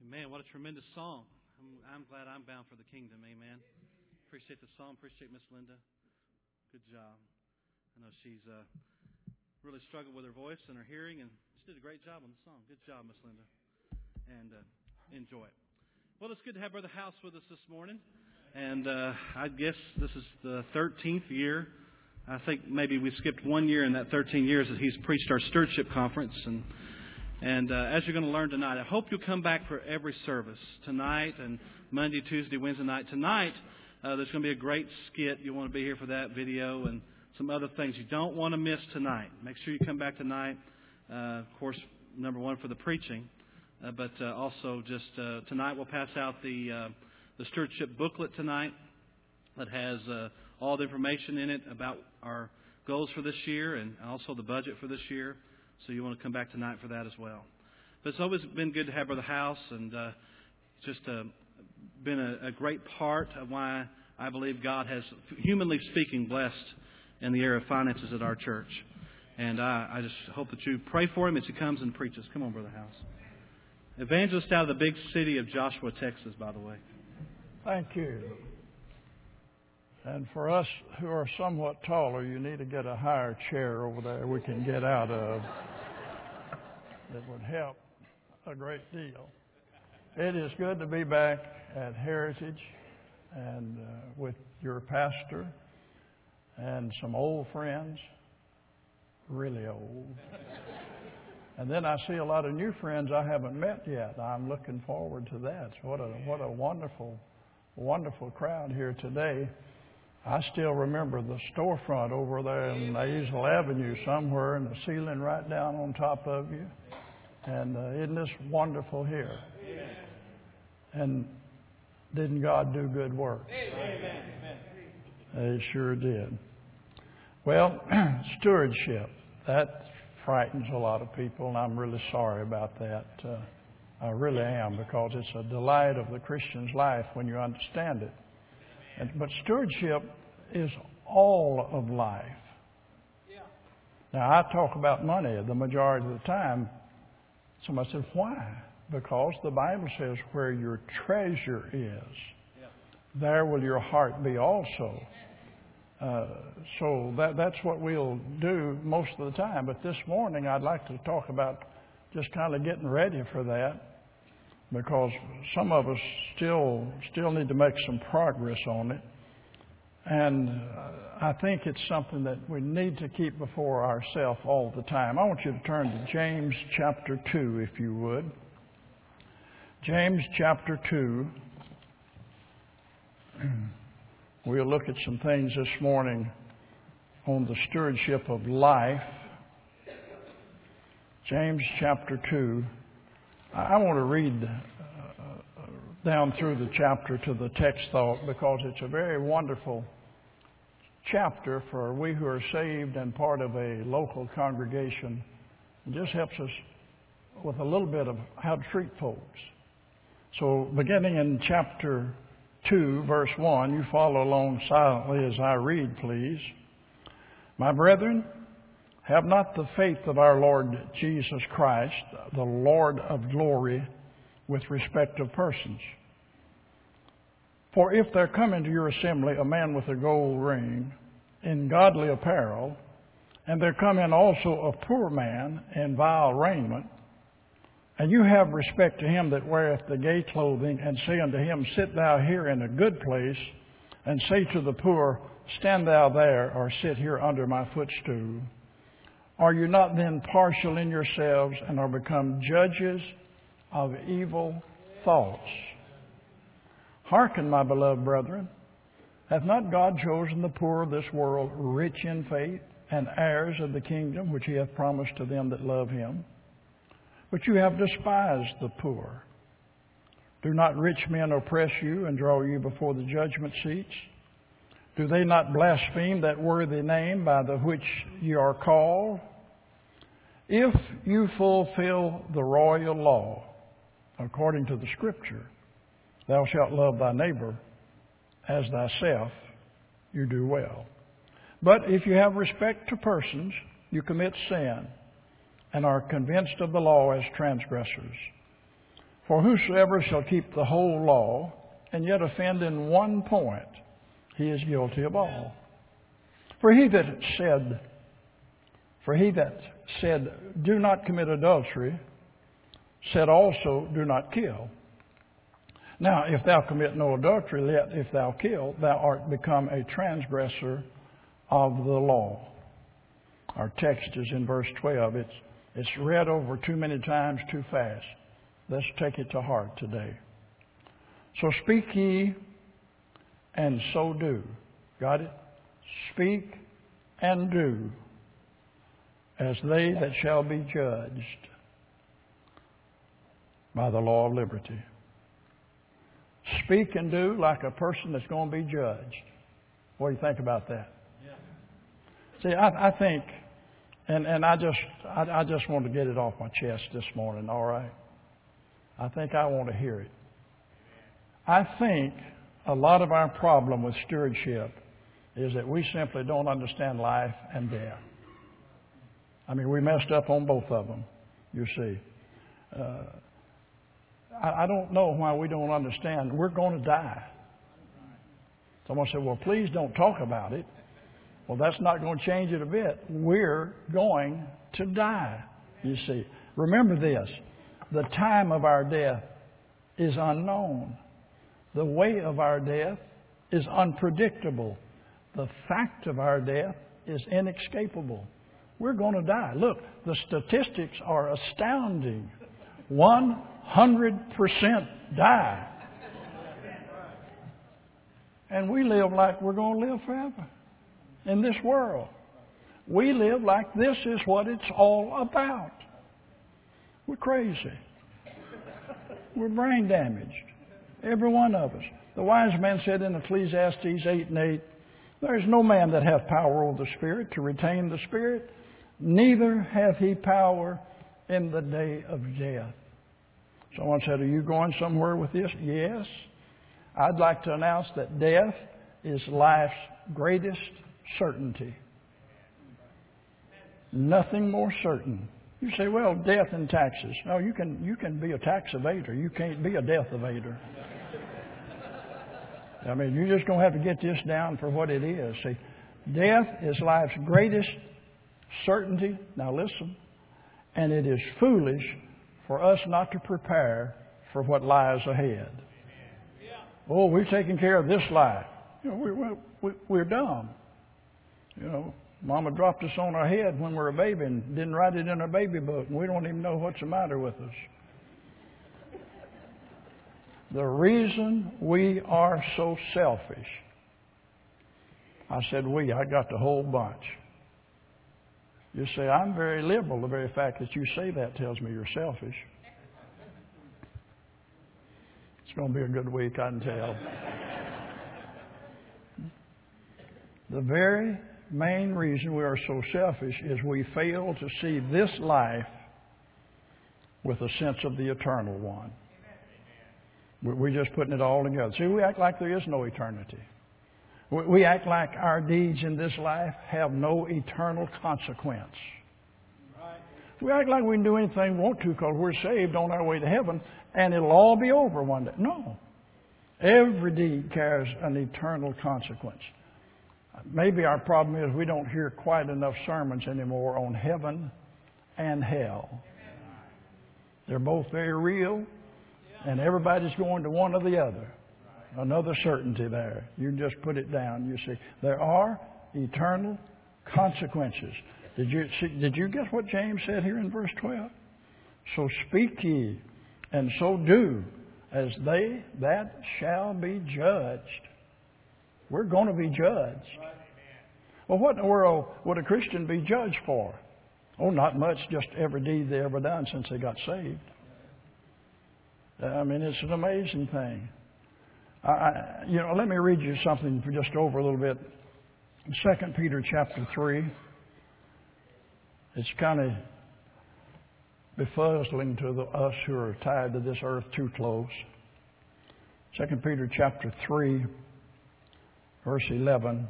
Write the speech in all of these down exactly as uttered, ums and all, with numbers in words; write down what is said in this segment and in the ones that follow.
Man, what a tremendous song. I'm, I'm glad I'm bound for the kingdom. Amen. Appreciate the song. Appreciate Miss Linda. Good job. I know she's uh, really struggled with her voice and her hearing, and she did a great job on the song. Good job, Miss Linda. And uh, enjoy it. Well, it's good to have Brother House with us this morning. And uh, I guess this is the thirteenth year. I think maybe we skipped one year in that thirteen years that he's preached our stewardship conference. And And uh, as you're going to learn tonight, I hope you'll come back for every service tonight and Monday, Tuesday, Wednesday night. Tonight, uh, there's going to be a great skit. You want to be here for that video and some other things you don't want to miss tonight. Make sure you come back tonight. Uh, of course, number one for the preaching, uh, but uh, also just uh, tonight we'll pass out the uh, the stewardship booklet tonight that has uh, all the information in it about our goals for this year and also the budget for this year. So you want to come back tonight for that as well. But it's always been good to have Brother House, and uh, just uh, been a, a great part of why I believe God has, humanly speaking, blessed in the area of finances at our church. And I, I just hope that you pray for him as he comes and preaches. Come on, Brother House. Evangelist out of the big city of Joshua, Texas, by the way. Thank you. And for us who are somewhat taller, you need to get a higher chair over there we can get out of. That would help a great deal. It is good to be back at Heritage and uh, with your pastor and some old friends, really old. And then I see a lot of new friends I haven't met yet. I'm looking forward to that. What a what a wonderful, wonderful crowd here today. I still remember the storefront over there in Hazel Avenue somewhere, and the ceiling right down on top of you. And uh, isn't this wonderful here? Amen. And didn't God do good work? Amen. He sure did. Well, stewardship, that frightens a lot of people, and I'm really sorry about that. Uh, I really am, because it's a delight of the Christian's life when you understand it. And, but stewardship is all of life. Yeah. Now, I talk about money the majority of the time. Somebody said, why? Because the Bible says where your treasure is, yeah, there will your heart be also. Uh, so that that's what we'll do most of the time. But this morning, I'd like to talk about just kind of getting ready for that, because some of us still still need to make some progress on it. And uh, I think it's something that we need to keep before ourselves all the time. I want you to turn to James chapter two, if you would. James chapter two. We'll look at some things this morning on the stewardship of life. James chapter two. I want to read uh, down through the chapter to the text thought, because it's a very wonderful chapter for we who are saved and part of a local congregation. It just helps us with a little bit of how to treat folks. So beginning in chapter two, verse one, you follow along silently as I read, please. My brethren, have not the faith of our Lord Jesus Christ, the Lord of glory, with respect of persons. For if there come into your assembly a man with a gold ring in godly apparel, and there come in also a poor man in vile raiment, and you have respect to him that weareth the gay clothing, and say unto him, sit thou here in a good place, and say to the poor, stand thou there, or sit here under my footstool, are you not then partial in yourselves, and are become judges of evil thoughts? Hearken, my beloved brethren, hath not God chosen the poor of this world rich in faith, and heirs of the kingdom which he hath promised to them that love him? But you have despised the poor. Do not rich men oppress you and draw you before the judgment seats? Do they not blaspheme that worthy name by the which ye are called? If you fulfill the royal law according to the Scripture, thou shalt love thy neighbor as thyself, you do well. But if you have respect to persons, you commit sin, and are convinced of the law as transgressors. For whosoever shall keep the whole law and yet offend in one point, he is guilty of all. For he that said, for he that said, do not commit adultery, said also, do not kill. Now, if thou commit no adultery, yet if thou kill, thou art become a transgressor of the law. Our text is in verse twelve. It's, it's read over too many times too fast. Let's take it to heart today. So speak ye, and so do. Got it? Speak and do, as they that shall be judged by the law of liberty. Speak and do like a person that's going to be judged. What do you think about that? Yeah. See, I, I think, and, and I just I, I just want to get it off my chest this morning, all right? I think I want to hear it. I think a lot of our problem with stewardship is that we simply don't understand life and death. I mean, we messed up on both of them, you see. Uh, I, I don't know why we don't understand. We're going to die. Someone said, well, please don't talk about it. Well, that's not going to change it a bit. We're going to die, you see. Remember this. The time of our death is unknown. The way of our death is unpredictable. The fact of our death is inescapable. We're going to die. Look, the statistics are astounding. one hundred percent die. And we live like we're going to live forever in this world. We live like this is what it's all about. We're crazy. We're brain damaged. Every one of us. The wise man said in Ecclesiastes eight and eight, there is no man that hath power over the Spirit to retain the Spirit, neither hath he power in the day of death. Someone said, are you going somewhere with this? Yes. I'd like to announce that death is life's greatest certainty. Nothing more certain. You say, well, death and taxes. No, you can you can be a tax evader. You can't be a death evader. I mean, you're just going to have to get this down for what it is. See, death is life's greatest certainty. Now listen. And it is foolish for us not to prepare for what lies ahead. Oh, we've taken care of this life. You know, we're, we're, we're dumb. You know, Mama dropped us on our head when we were a baby and didn't write it in our baby book, and we don't even know what's the matter with us. The reason we are so selfish, I said we, I got the whole bunch. You say, I'm very liberal. The very fact that you say that tells me you're selfish. It's going to be a good week, I can tell. The very main reason we are so selfish is we fail to see this life with a sense of the eternal one. We're just putting it all together. See, we act like there is no eternity. We act like our deeds in this life have no eternal consequence. We act like we can do anything we want to because we're saved on our way to heaven and it'll all be over one day. No. Every deed carries an eternal consequence. Maybe our problem is we don't hear quite enough sermons anymore on heaven and hell. They're both very real, and everybody's going to one or the other. Another certainty there. You just put it down. You see, there are eternal consequences. Did you see, did you get what James said here in verse twelve? So speak ye, and so do, as they that shall be judged. We're going to be judged. Well, what in the world would a Christian be judged for? Oh, not much, just every deed they ever done since they got saved. I mean, it's an amazing thing. I, you know, let me read you something for just over a little bit. Second Peter chapter three. It's kind of befuddling to the, us who are tied to this earth too close. Second Peter chapter three, verse eleven.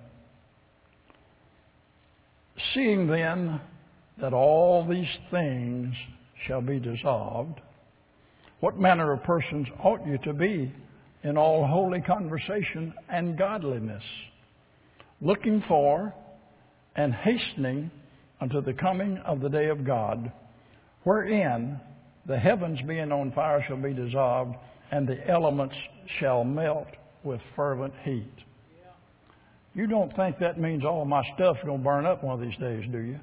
Seeing then that all these things shall be dissolved, What manner of persons ought you to be in all holy conversation and godliness, looking for and hastening unto the coming of the day of God, wherein the heavens being on fire shall be dissolved, and the elements shall melt with fervent heat. You don't think that means all my stuff's going to burn up one of these days, do you?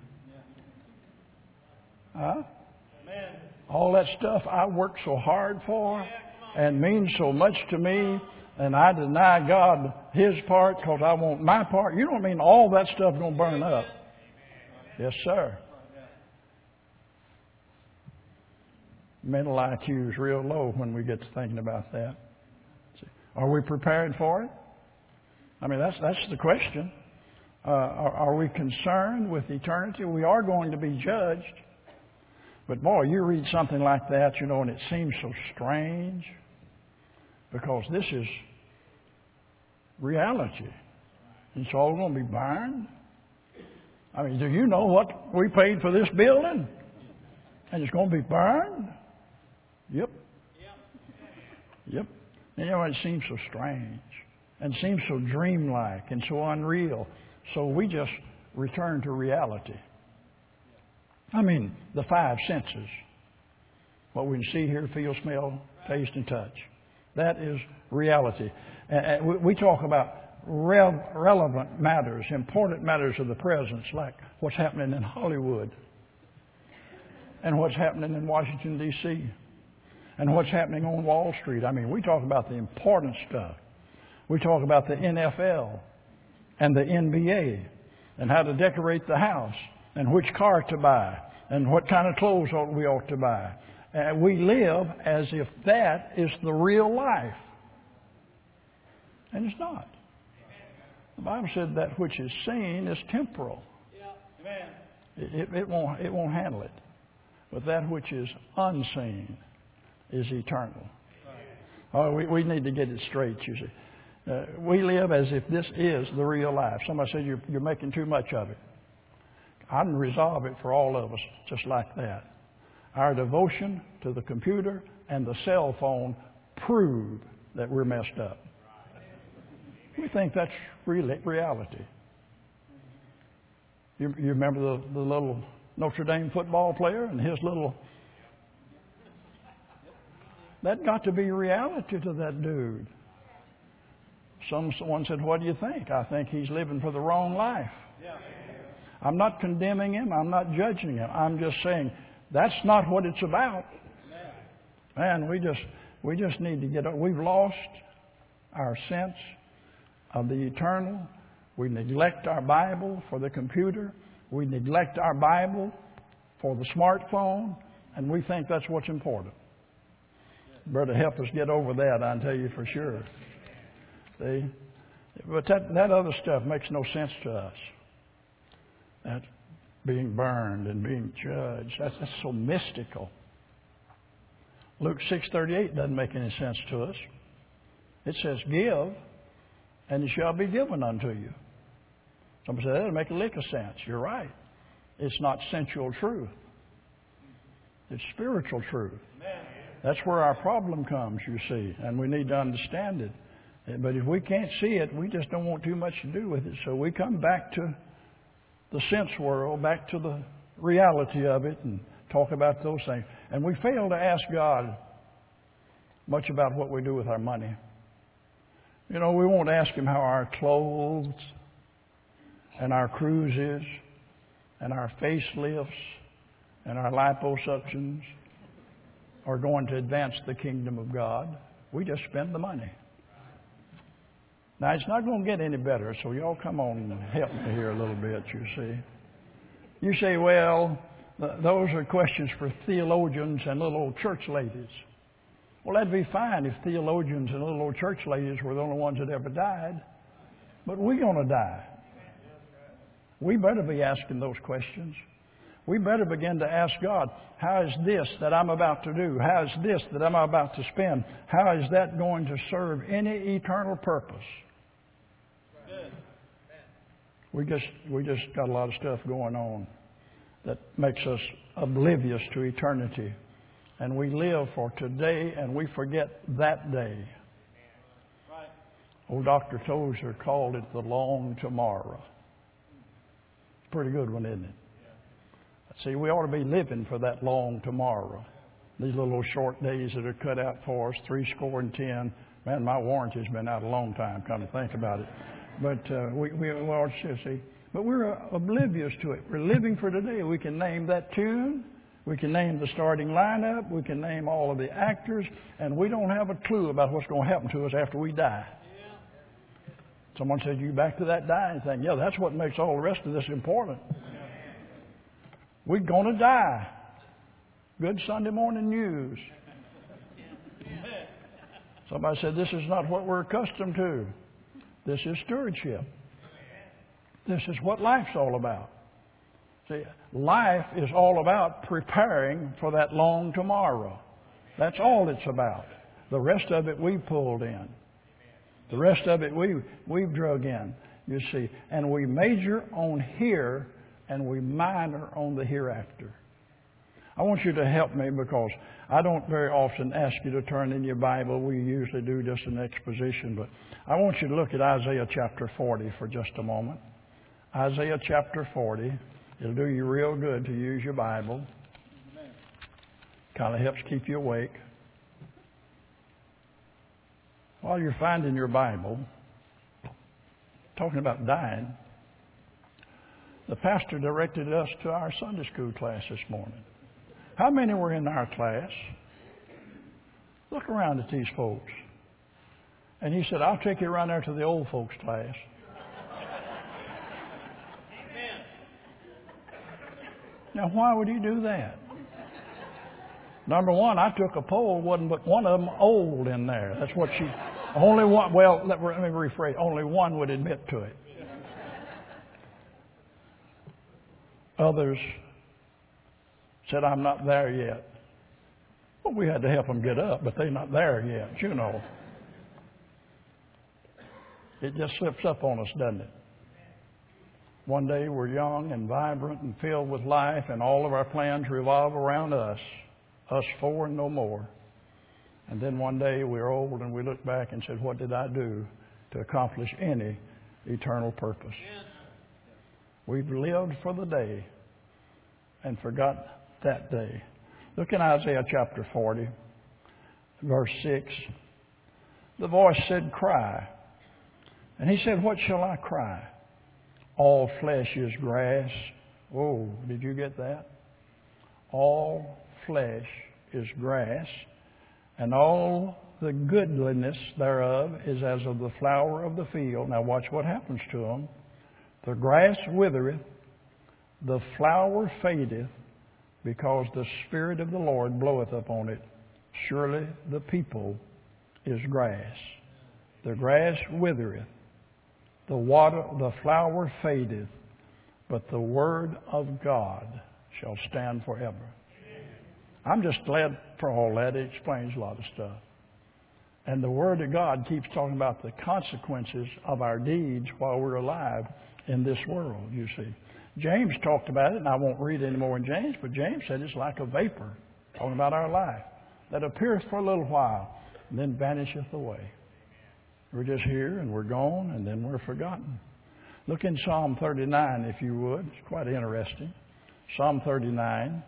Huh? All that stuff I worked so hard for and means so much to me, and I deny God His part because I want my part. You don't mean all that stuff's going to burn up. Yes, sir. Mental I Q is real low when we get to thinking about that. Are we prepared for it? I mean, that's that's the question. Uh, are, are we concerned with eternity? We are going to be judged. But boy, you read something like that, you know, and it seems so strange because this is reality. It's all going to be burned. I mean, do you know what we paid for this building? And it's going to be burned? Yep. Yep. You know, it seems so strange and seems so dreamlike and so unreal. So we just return to reality. I mean, the five senses. What we can see, hear, feel, smell, taste, and touch. That is reality. And we talk about relevant matters, important matters of the present, like what's happening in Hollywood and what's happening in Washington, D C and what's happening on Wall Street. I mean, we talk about the important stuff. We talk about the N F L and the N B A and how to decorate the house and which car to buy and what kind of clothes we ought to buy. And we live as if that is the real life. And it's not. The Bible said that which is seen is temporal. It, it, won't, it won't handle it. But that which is unseen is eternal. Oh, we, we need to get it straight, you see. Uh, we live as if this is the real life. Somebody said you're, you're making too much of it. I can resolve it for all of us just like that. Our devotion to the computer and the cell phone prove that we're messed up. We think that's really reality. You, you remember the, the little Notre Dame football player and his little... That got to be reality to that dude. Someone said, what do you think? I think he's living for the wrong life. I'm not condemning him. I'm not judging him. I'm just saying that's not what it's about. Man, we just we just need to get... We've lost our sense of the eternal. We neglect our Bible for the computer. We neglect our Bible for the smartphone. And we think that's what's important. Better help us get over that, I can tell you for sure. See? But that, that other stuff makes no sense to us. That being burned and being judged, that's, that's so mystical. Luke six thirty-eight doesn't make any sense to us. It says, give, and it shall be given unto you. Somebody said, that doesn't make a lick of sense. You're right. It's not sensual truth. It's spiritual truth. That's where our problem comes, you see, and we need to understand it. But if we can't see it, we just don't want too much to do with it. So we come back to the sense world, back to the reality of it, and talk about those things. And we fail to ask God much about what we do with our money. You know, we won't ask Him how our clothes and our cruises and our facelifts and our liposuctions are going to advance the kingdom of God. We just spend the money. Now, it's not going to get any better, so y'all come on and help me here a little bit, you see. You say, well, th- those are questions for theologians and little old church ladies. Well, that'd be fine if theologians and little old church ladies were the only ones that ever died. But we're going to die. We better be asking those questions. We better begin to ask God, how is this that I'm about to do? How is this that I'm about to spend? How is that going to serve any eternal purpose? We just we just got a lot of stuff going on that makes us oblivious to eternity. And we live for today and we forget that day. Right. Old Doctor Tozer called it the long tomorrow. Pretty good one, isn't it? See, we ought to be living for that long tomorrow. These little short days that are cut out for us, three score and ten. Man, my warranty's been out a long time, come to think about it. But uh, we, we ought to see. But we're uh, oblivious to it. We're living for today. We can name that tune. We can name the starting lineup. We can name all of the actors. And we don't have a clue about what's going to happen to us after we die. Yeah. Someone said, you back to that dying thing. Yeah, that's what makes all the rest of this important. We're going to die. Good Sunday morning news. Somebody said, this is not what we're accustomed to. This is stewardship. This is what life's all about. See, life is all about preparing for that long tomorrow. That's all it's about. The rest of it we pulled in. The rest of it we, we've drug in, you see. And we major on here and we minor on the hereafter. I want you to help me because I don't very often ask you to turn in your Bible. We usually do just an exposition. But I want you to look at Isaiah chapter forty for just a moment. Isaiah chapter forty. It'll do you real good to use your Bible. Kind of helps keep you awake. While you're finding your Bible, talking about dying, the pastor directed us to our Sunday school class this morning. How many were in our class? Look around at these folks. And he said, I'll take you around there to the old folks class. Amen. Now, why would he do that? Number one, I took a poll, wasn't but one of them old in there. That's what she, only one, well, let, let me rephrase, only one would admit to it. Others said, I'm not there yet. Well, we had to help them get up, but they're not there yet, you know. It just slips up on us, doesn't it? One day we're young and vibrant and filled with life, and all of our plans revolve around us, us four and no more. And then one day we're old and we look back and said, what did I do to accomplish any eternal purpose? We've lived for the day and forgot that day. Look in Isaiah chapter forty, verse six. The voice said, cry. And he said, what shall I cry? All flesh is grass. Oh, did you get that? All flesh is grass, and all the goodliness thereof is as of the flower of the field. Now watch what happens to them. The grass withereth, the flower fadeth, because the Spirit of the Lord bloweth upon it. Surely the people is grass. The grass withereth, the water, the flower fadeth, but the word of God shall stand forever. I'm just glad for all that. It explains a lot of stuff. And the Word of God keeps talking about the consequences of our deeds while we're alive in this world, you see. James talked about it, and I won't read any more in James, but James said it's like a vapor, talking about our life, that appeareth for a little while, and then vanisheth away. We're just here, and we're gone, and then we're forgotten. Look in Psalm thirty-nine, if you would. It's quite interesting. Psalm thirty-nine.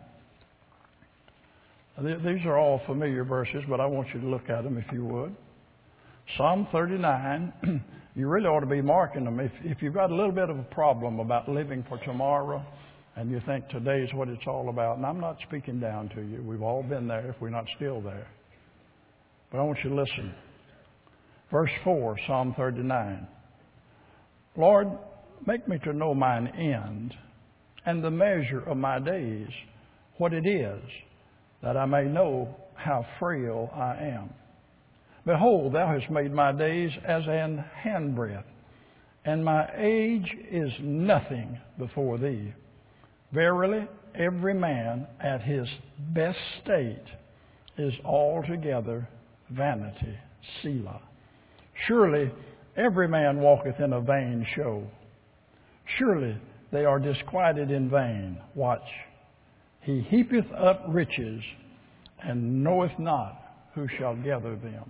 These are all familiar verses, but I want you to look at them if you would. Psalm thirty-nine, you really ought to be marking them. If, if you've got a little bit of a problem about living for tomorrow and you think today's what it's all about, and I'm not speaking down to you. We've all been there if we're not still there. But I want you to listen. Verse four, Psalm thirty-nine. Lord, make me to know mine end and the measure of my days, what it is, that I may know how frail I am. Behold, thou hast made my days as an handbreadth, and my age is nothing before thee. Verily, every man at his best state is altogether vanity. Selah. Surely every man walketh in a vain show. Surely they are disquieted in vain. Watch. He heapeth up riches and knoweth not who shall gather them.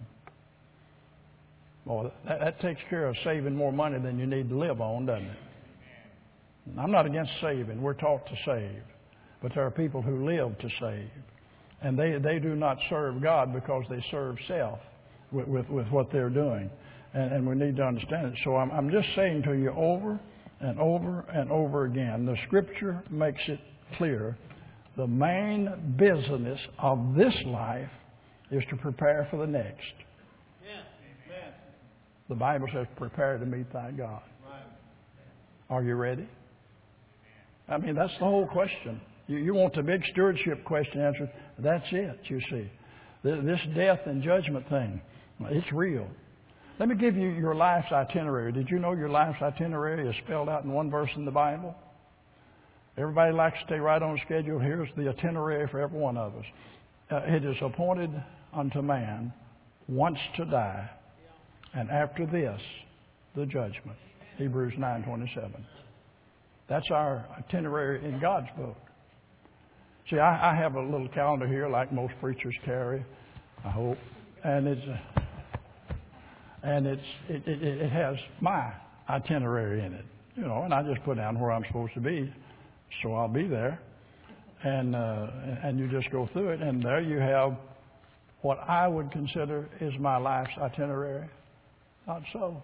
Well, that, that takes care of saving more money than you need to live on, doesn't it? I'm not against saving. We're taught to save. But there are people who live to save. And they, they do not serve God because they serve self with, with, with what they're doing. And, and we need to understand it. So I'm, I'm just saying to you over and over and over again, the Scripture makes it clear. The main business of this life is to prepare for the next. Yeah. The Bible says, prepare to meet thy God. Right. Are you ready? I mean, that's the whole question. You, you want the big stewardship question answered. That's it, you see. This death and judgment thing, it's real. Let me give you your life's itinerary. Did you know your life's itinerary is spelled out in one verse in the Bible? Everybody likes to stay right on schedule. Here's the itinerary for every one of us. Uh, it is appointed unto man once to die, and after this, the judgment. Hebrews nine twenty-seven. That's our itinerary in God's book. See, I, I have a little calendar here like most preachers carry, I hope. And it's uh, and it's it, it, it has my itinerary in it. You know, and I just put down where I'm supposed to be, so I'll be there. And uh, and you just go through it, and there you have what I would consider is my life's itinerary. Not so.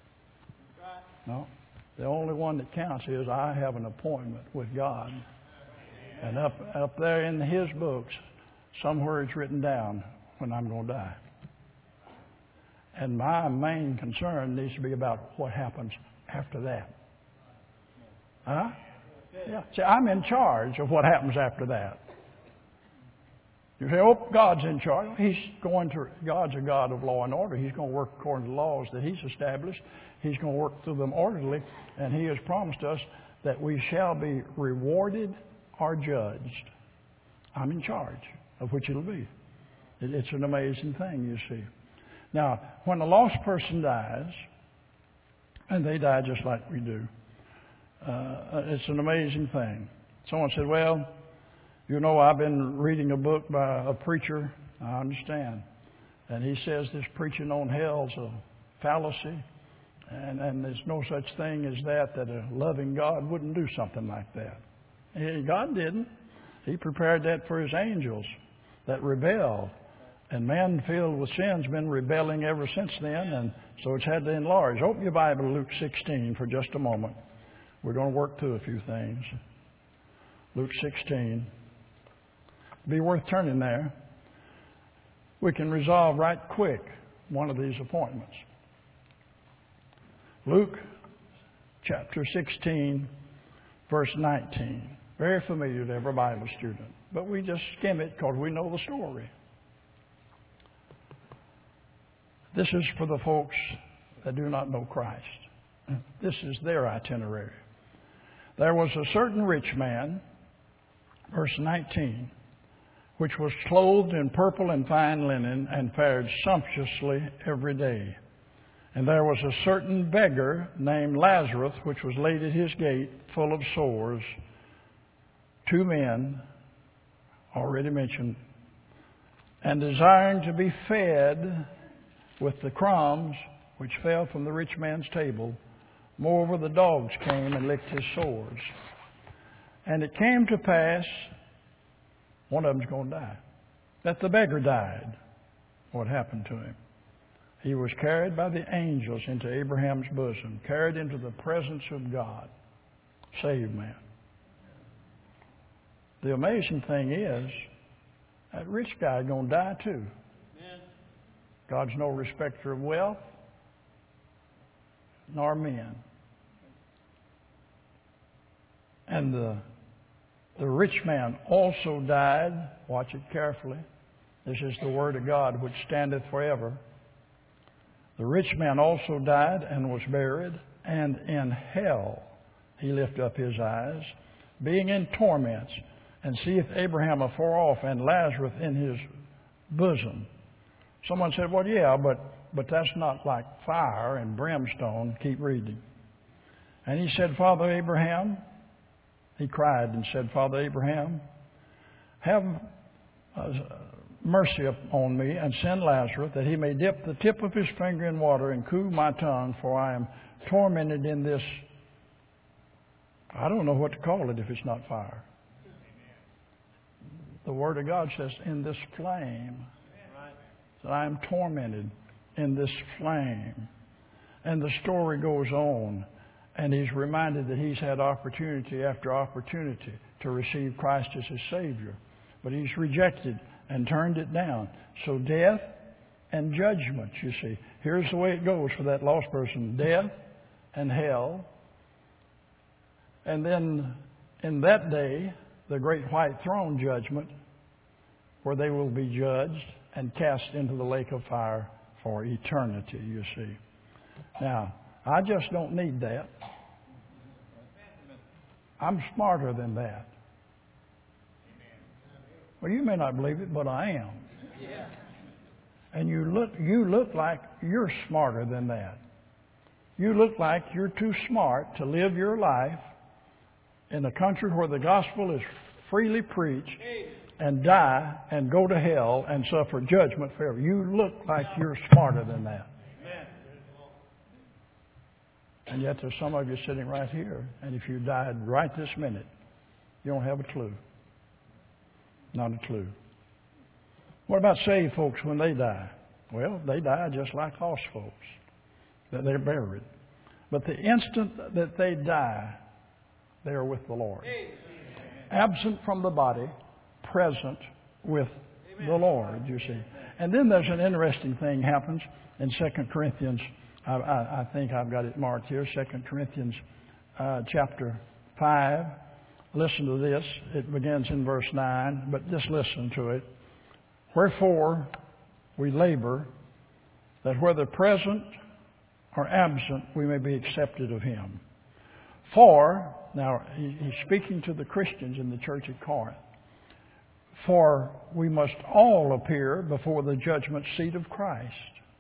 No. The only one that counts is I have an appointment with God. And up up there in His books, somewhere it's written down when I'm going to die. And my main concern needs to be about what happens after that. Huh? Yeah. See, I'm in charge of what happens after that. You say, oh, God's in charge. He's going to, God's a God of law and order. He's going to work according to the laws that He's established. He's going to work through them orderly. And He has promised us that we shall be rewarded or judged. I'm in charge of which it'll be. It's an amazing thing, you see. Now, when a lost person dies, and they die just like we do, uh, it's an amazing thing. Someone said, well, you know, I've been reading a book by a preacher. I understand. And he says this preaching on hell's a fallacy. And, and there's no such thing as that, that a loving God wouldn't do something like that. And God didn't. He prepared that for His angels that rebelled. And man filled with sin's been rebelling ever since then. And so it's had to enlarge. Open your Bible to Luke sixteen for just a moment. We're going to work through a few things. Luke sixteen. Be worth turning there. We can resolve right quick one of these appointments. Luke chapter sixteen, verse nineteen. Very familiar to every Bible student. But we just skim it because we know the story. This is for the folks that do not know Christ. This is their itinerary. There was a certain rich man, verse nineteen, which was clothed in purple and fine linen and fared sumptuously every day. And there was a certain beggar named Lazarus, which was laid at his gate, full of sores. Two men, already mentioned, and desiring to be fed with the crumbs which fell from the rich man's table. Moreover, the dogs came and licked his sores. And it came to pass, one of them's going to die, that the beggar died. What happened to him? He was carried by the angels into Abraham's bosom, carried into the presence of God. Saved man. The amazing thing is, that rich guy is going to die too. God's no respecter of wealth, nor men. And the, the rich man also died. Watch it carefully. This is the word of God which standeth forever. The rich man also died and was buried, and in hell he lifted up his eyes, being in torments, and seeth Abraham afar off and Lazarus in his bosom. Someone said, well, yeah, but, but that's not like fire and brimstone. Keep reading. And he said, Father Abraham, he cried and said, Father Abraham, have uh, mercy upon me and send Lazarus, that he may dip the tip of his finger in water and cool my tongue, for I am tormented in this. I don't know what to call it if it's not fire. The Word of God says, in this flame. That I am tormented in this flame. And the story goes on. And he's reminded that he's had opportunity after opportunity to receive Christ as his Savior. But he's rejected and turned it down. So death and judgment, you see. Here's the way it goes for that lost person. Death and hell. And then in that day, the great white throne judgment, where they will be judged and cast into the lake of fire for eternity, you see. Now, I just don't need that. I'm smarter than that. Well, you may not believe it, but I am. And you look, you look like you're smarter than that. You look like you're too smart to live your life in a country where the gospel is freely preached and die and go to hell and suffer judgment forever. You look like you're smarter than that. And yet there's some of you sitting right here, and if you died right this minute, you don't have a clue. Not a clue. What about saved folks when they die? Well, they die just like lost folks. That they're buried. But the instant that they die, they are with the Lord. Absent from the body, present with the Lord, you see. And then there's an interesting thing happens in Second Corinthians. I, I, I think I've got it marked here. Second Corinthians uh, chapter five. Listen to this. It begins in verse nine, but just listen to it. Wherefore we labor that whether present or absent we may be accepted of Him. For, now he's speaking to the Christians in the church at Corinth. For we must all appear before the judgment seat of Christ,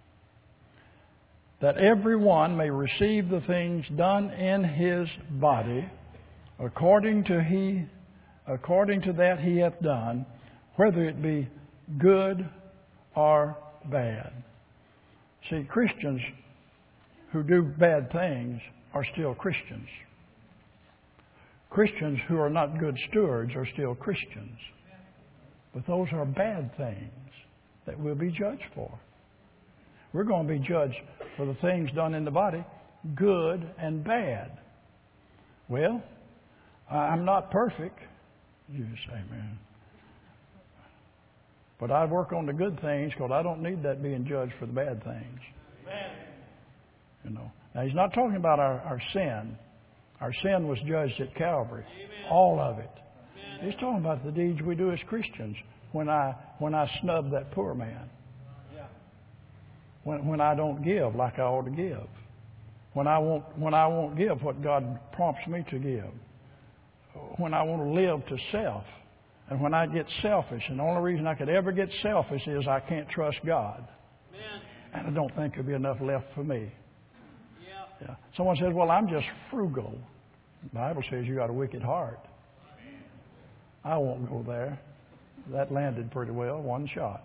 that every one may receive the things done in his body according to he, according to that he hath done, whether it be good or bad. See, Christians who do bad things are still Christians. Christians who are not good stewards are still Christians. But those are bad things that we'll be judged for. We're going to be judged for the things done in the body, good and bad. Well, I'm not perfect. You say, man. But I work on the good things because I don't need that being judged for the bad things. Amen. You know. Now, he's not talking about our, our sin. Our sin was judged at Calvary. Amen. All of it. Amen. He's talking about the deeds we do as Christians when I when I snub that poor man. Yeah. When when I don't give like I ought to give. When I won't when I won't give what God prompts me to give. When I want to live to self. And when I get selfish, and the only reason I could ever get selfish is I can't trust God. Amen. And I don't think there'll be enough left for me. Yeah. Yeah. Someone says, well, I'm just frugal. The Bible says you got a wicked heart. Amen. I won't go there. That landed pretty well, one shot.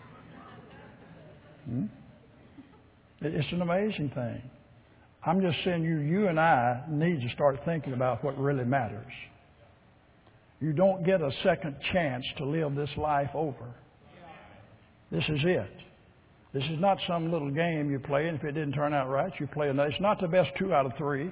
Hmm? It's an amazing thing. I'm just saying you, you and I need to start thinking about what really matters. You don't get a second chance to live this life over. This is it. This is not some little game you play, and if it didn't turn out right, you play another. It's not the best two out of three.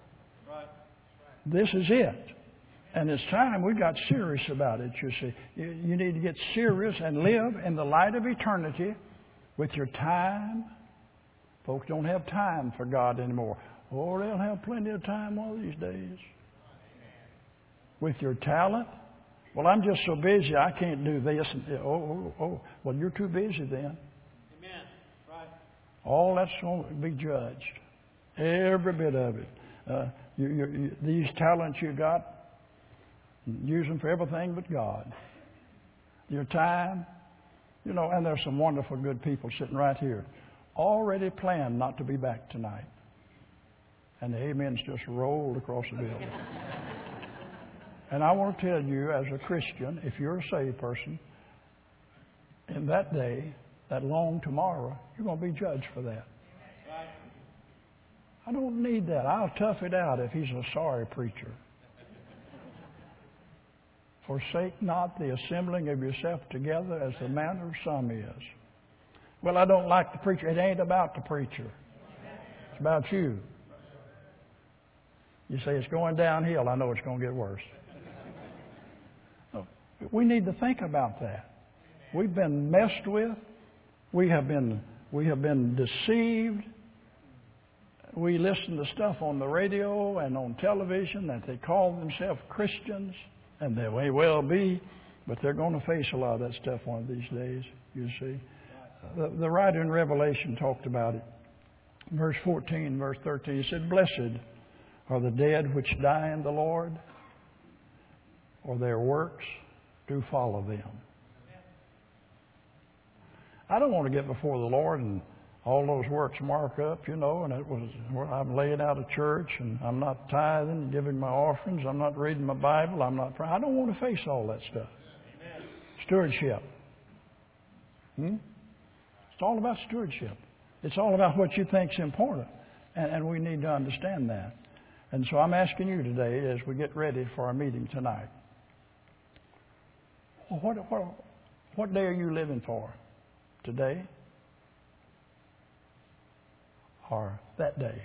This is it. And it's time we got serious about it, you see. You, you need to get serious and live in the light of eternity with your time. Folks don't have time for God anymore. Oh, they'll have plenty of time one of these days. With your talent. Well, I'm just so busy I can't do this. Oh, oh, oh. Well, you're too busy then. Amen. Right. All that's going to be judged. Every bit of it. Uh, you, you, you, these talents you got, use them for everything but God. Your time, you know, and there's some wonderful good people sitting right here. Already planned not to be back tonight. And the amens just rolled across the building. And I want to tell you, as a Christian, if you're a saved person, in that day, that long tomorrow, you're going to be judged for that. I don't need that. I'll tough it out if he's a sorry preacher. Forsake not the assembling of yourself together as the manner of some is. Well, I don't like the preacher. It ain't about the preacher. It's about you. You say it's going downhill. I know it's going to get worse. No, we need to think about that. We've been messed with. We have been we have been deceived. We listen to stuff on the radio and on television that they call themselves Christians, and they may well be, but they're going to face a lot of that stuff one of these days, you see. The, the writer in Revelation talked about it. Verse fourteen, verse thirteen, he said, "Blessed are the dead which die in the Lord, or their works do follow them." I don't want to get before the Lord and all those works mark up, you know, and it was, well, I'm laying out of church and I'm not tithing, giving my offerings, I'm not reading my Bible, I'm not praying. I don't want to face all that stuff. Amen. Stewardship. Hmm? It's all about stewardship. It's all about what you think's important, and, and we need to understand that. And so I'm asking you today, as we get ready for our meeting tonight, well, what, what, what day are you living for? Today? Or that day?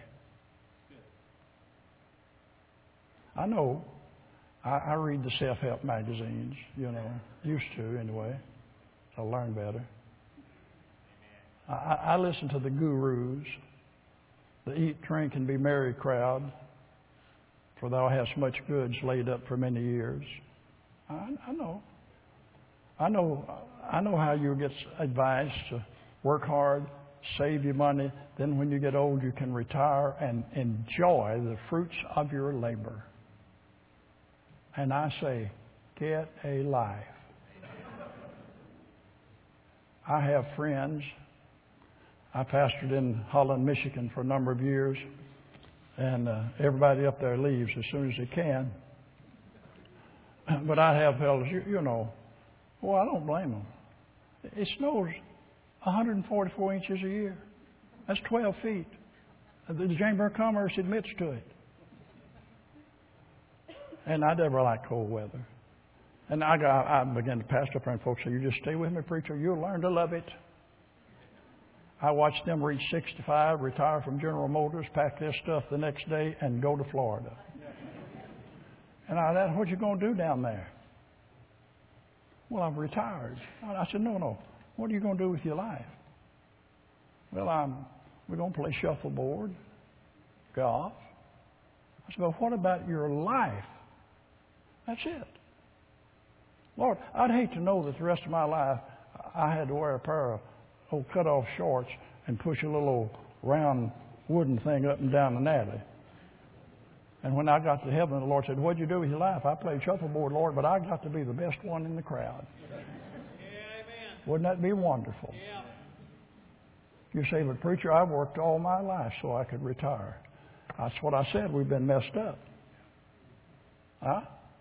I know I, I read the self-help magazines, you know, used to anyway. I'll learn better. I, I listen to the gurus, the eat, drink, and be merry crowd, for thou hast much goods laid up for many years. I, I know. I know. I know how you get advice to work hard, save your money. Then when you get old, you can retire and enjoy the fruits of your labor. And I say, get a life. I have friends. I pastored in Holland, Michigan for a number of years. And uh, everybody up there leaves as soon as they can. But I have fellows, you, you know, well, I don't blame them. It snows one hundred forty-four inches a year. That's twelve feet. The Chamber of Commerce admits to it. And I never liked cold weather. And I, got, I began to pastor up there, and folks say, "You just stay with me, preacher. You'll learn to love it." I watched them reach sixty-five, retire from General Motors, pack their stuff the next day, and go to Florida. And I said, "What you going to do down there?" "Well, I'm retired." I said, "No, no. What are you going to do with your life?" "Well, I'm, we're going to play shuffleboard, golf." I said, "Well, what about your life?" "That's it." "Lord, I'd hate to know that the rest of my life I had to wear a pair of old cut-off shorts and push a little old round wooden thing up and down an alley. And when I got to heaven, the Lord said, "What'd you do with your life?" "I played shuffleboard, Lord, but I got to be the best one in the crowd." Yeah, wouldn't that be wonderful? Yeah. You say, "But preacher, I've worked all my life so I could retire." That's what I said. We've been messed up. Huh?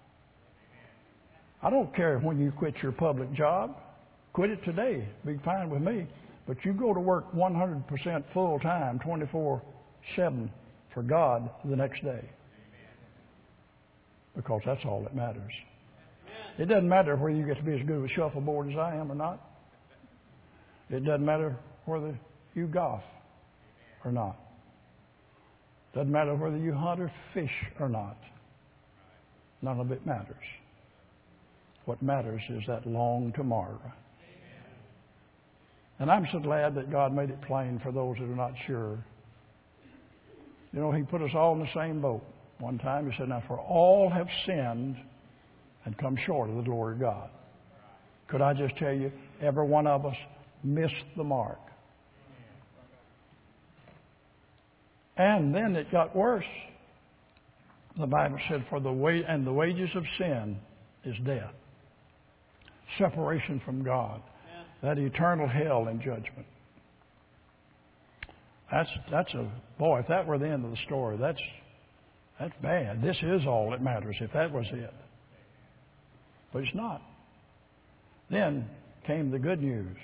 I don't care when you quit your public job. Quit it today. Be fine with me. But you go to work one hundred percent full time, twenty-four seven for God the next day. Because that's all that matters. It doesn't matter whether you get to be as good with shuffleboard as I am or not. It doesn't matter whether you golf or not. It doesn't matter whether you hunt or fish or not. None of it matters. What matters is that long tomorrow. And I'm so glad that God made it plain for those that are not sure. You know, He put us all in the same boat. One time He said, "Now for all have sinned and come short of the glory of God." Could I just tell you, every one of us missed the mark. And then it got worse. The Bible said, "For the wa- and the wages of sin is death." Separation from God. That eternal hell and judgment. That's that's a boy. If that were the end of the story, that's that's bad. This is all that matters. If that was it, but it's not. Then came the good news.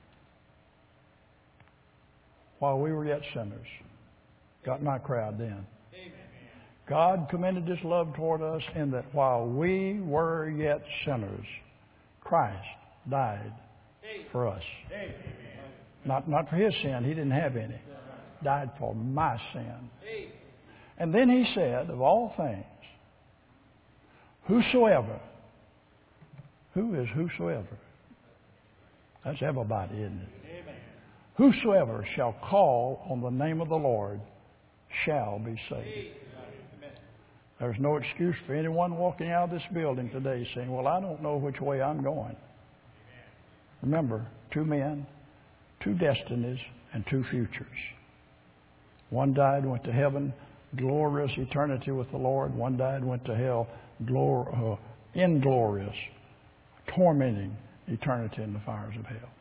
While we were yet sinners. Got my crowd then. God commended His love toward us in that while we were yet sinners, Christ died for us. Not, not for His sin. He didn't have any. Died for my sin. And then He said, of all things, whosoever. Who is whosoever? That's everybody, isn't it? Whosoever shall call on the name of the Lord shall be saved. There's no excuse for anyone walking out of this building today saying, well, I don't know which way I'm going. Remember, two men, two destinies, and two futures. One died and went to heaven, glorious eternity with the Lord. One died and went to hell, glor- uh, inglorious, tormenting eternity in the fires of hell.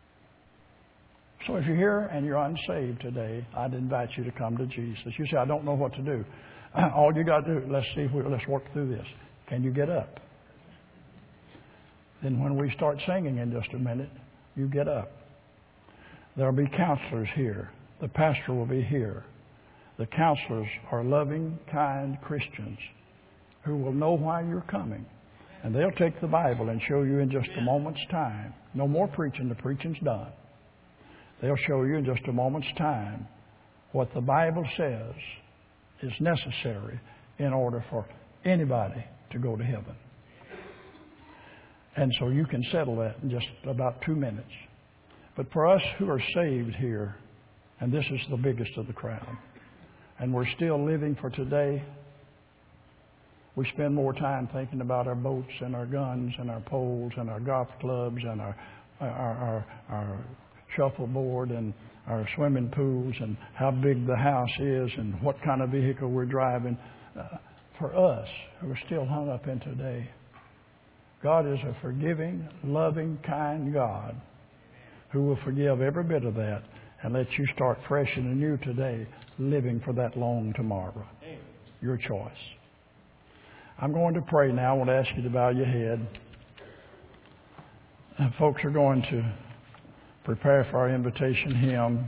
So if you're here and you're unsaved today, I'd invite you to come to Jesus. You say, I don't know what to do. All you got to do, let's see if we, let's work through this. Can you get up? Then when we start singing in just a minute, you get up. There'll be counselors here. The pastor will be here. The counselors are loving, kind Christians who will know why you're coming. And they'll take the Bible and show you in just a moment's time. No more preaching. The preaching's done. They'll show you in just a moment's time what the Bible says is necessary in order for anybody to go to heaven. And so you can settle that in just about two minutes. But for us who are saved here, and this is the biggest of the crowd, and we're still living for today, we spend more time thinking about our boats and our guns and our poles and our golf clubs and our our, our, our shuffleboard and our swimming pools and how big the house is and what kind of vehicle we're driving. Uh, for us who are still hung up in today, God is a forgiving, loving, kind God who will forgive every bit of that and let you start fresh and anew today, living for that long tomorrow. Your choice. I'm going to pray now. I want to ask you to bow your head. And folks are going to prepare for our invitation hymn.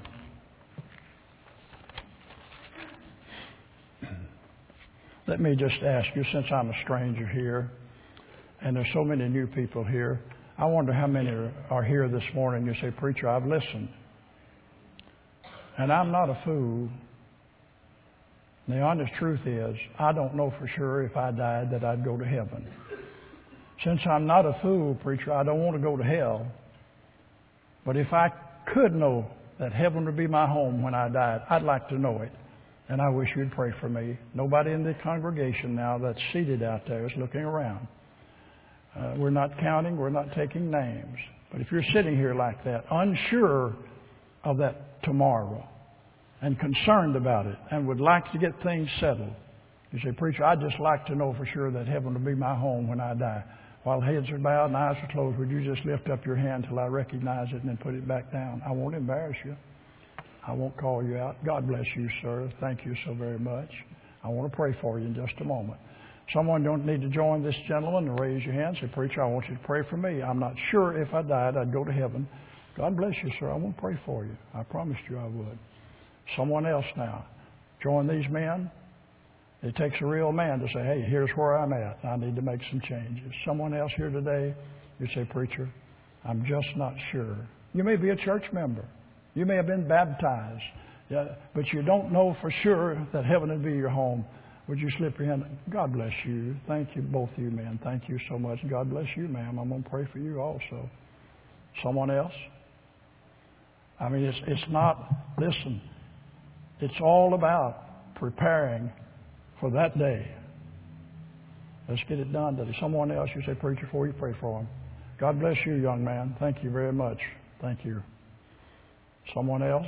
Let me just ask you, since I'm a stranger here, and there's so many new people here, I wonder how many are here this morning. You say, Preacher, I've listened. And I'm not a fool. The honest truth is, I don't know for sure if I died that I'd go to heaven. Since I'm not a fool, preacher, I don't want to go to hell. But if I could know that heaven would be my home when I died, I'd like to know it. And I wish you'd pray for me. Nobody in the congregation now that's seated out there is looking around. Uh, we're not counting. We're not taking names. But if you're sitting here like that, unsure of that tomorrow and concerned about it and would like to get things settled, you say, Preacher, I'd just like to know for sure that heaven will be my home when I die. While heads are bowed and eyes are closed, would you just lift up your hand till I recognize it and then put it back down? I won't embarrass you. I won't call you out. God bless you, sir. Thank you so very much. I want to pray for you in just a moment. Someone don't need to join this gentleman and raise your hand. Say, Preacher, I want you to pray for me. I'm not sure if I died I'd go to heaven. God bless you, sir. I want to pray for you. I promised you I would. Someone else now. Join these men. It takes a real man to say, hey, here's where I'm at. I need to make some changes. Someone else here today, you say, Preacher, I'm just not sure. You may be a church member. You may have been baptized. Yeah, but you don't know for sure that heaven would be your home. Would you slip your hand? God bless you. Thank you, both of you men. Thank you so much. God bless you, ma'am. I'm going to pray for you also. Someone else? I mean, it's, it's not, listen, it's all about preparing for that day. Let's get it done today. Someone else, you say, Preacher, before you pray for them. God bless you, young man. Thank you very much. Thank you. Someone else?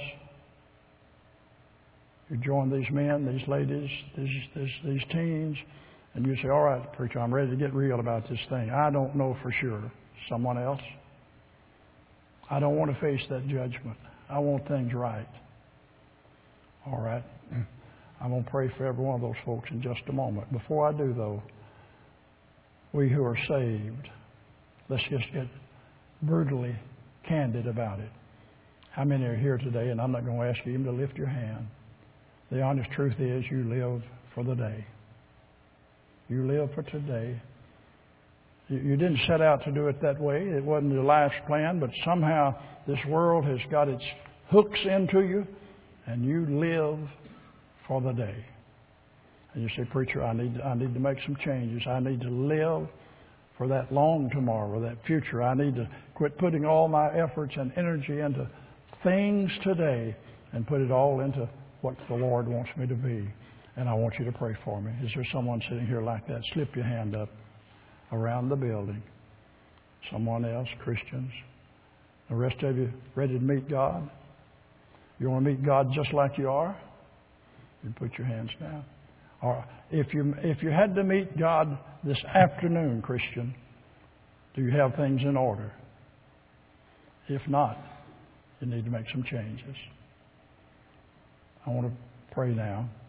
You join these men, these ladies, these, these, these teens, and you say, all right, Preacher, I'm ready to get real about this thing. I don't know for sure. Someone else? I don't want to face that judgment. I want things right. All right. I'm going to pray for every one of those folks in just a moment. Before I do, though, we who are saved, let's just get brutally candid about it. How many are here today, and I'm not going to ask you even to lift your hand. The honest truth is you live for the day. You live for today. You, you didn't set out to do it that way. It wasn't your life's plan, but somehow this world has got its hooks into you, and you live for the day. And you say, preacher, I need, I need to make some changes. I need to live for that long tomorrow, that future. I need to quit putting all my efforts and energy into things today and put it all into what the Lord wants me to be. And I want you to pray for me. Is there someone sitting here like that? Slip your hand up around the building. Someone else, Christians. The rest of you ready to meet God? You want to meet God just like you are? You put your hands down. Or if you if you had to meet God this afternoon, Christian, do you have things in order? If not, you need to make some changes. I want to pray now.